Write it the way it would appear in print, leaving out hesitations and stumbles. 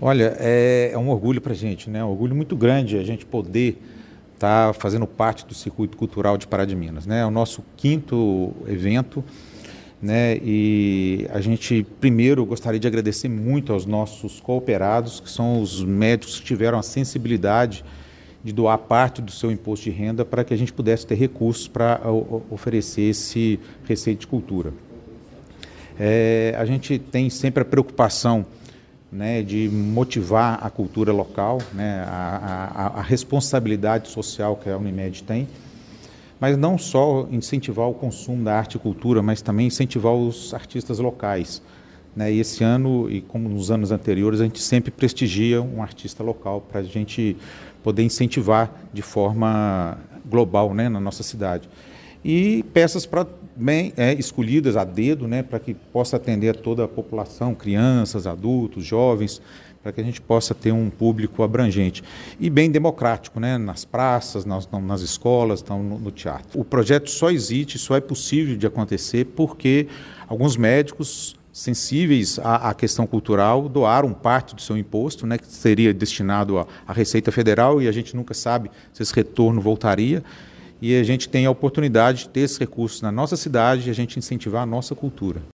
Olha, é um orgulho para a gente, né? Um orgulho muito grande a gente poder estar fazendo parte do Circuito Cultural de Pará de Minas, né? É o nosso quinto evento, né? E a gente, primeiro, gostaria de agradecer muito aos nossos cooperados, que são os médicos que tiveram a sensibilidade de doar parte do seu imposto de renda para que a gente pudesse ter recursos para oferecer esse receita de cultura. A gente tem sempre a preocupação, né, de motivar a cultura local, né, a responsabilidade social que a Unimed tem, mas não só incentivar o consumo da arte e cultura, mas também incentivar os artistas locais, né? E esse ano, e como nos anos anteriores, a gente sempre prestigia um artista local para a gente poder incentivar de forma global, né, na nossa cidade. E peças bem escolhidas a dedo, né, para que possa atender a toda a população, crianças, adultos, jovens, para que a gente possa ter um público abrangente e bem democrático, né, nas praças, nas escolas, no teatro. O projeto só existe, só é possível de acontecer porque alguns médicos sensíveis à questão cultural doaram parte do seu imposto, né, que seria destinado à Receita Federal, e a gente nunca sabe se esse retorno voltaria. E a gente tem a oportunidade de ter esses recursos na nossa cidade e a gente incentivar a nossa cultura.